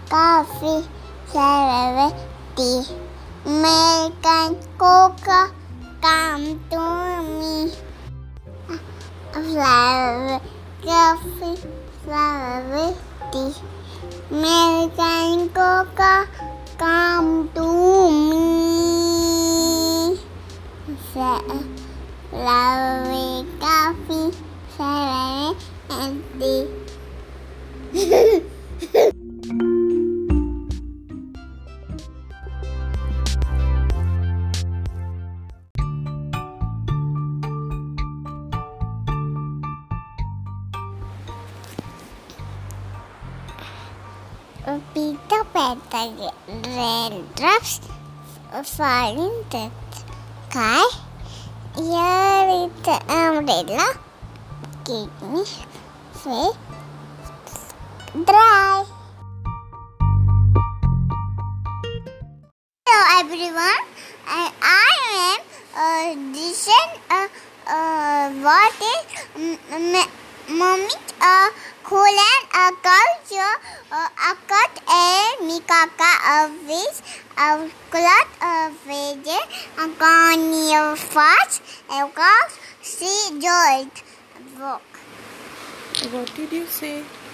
coffee, flower, tea. Milk and cocoa come to me. Flower, coffee, flower, tea. Milk and cocoa come to me. Flower, coffee, flower, and tea. Peter Pan, raindrops falling the sky. Here is the umbrella. Keep me safe, dry. Hello everyone, and I am Dishan. What is mommy? Colon, culture, a cut, a mikaka, a fish, a cloth, a veggie, a cornea fast, a cock, sea joint, walk. What did you say?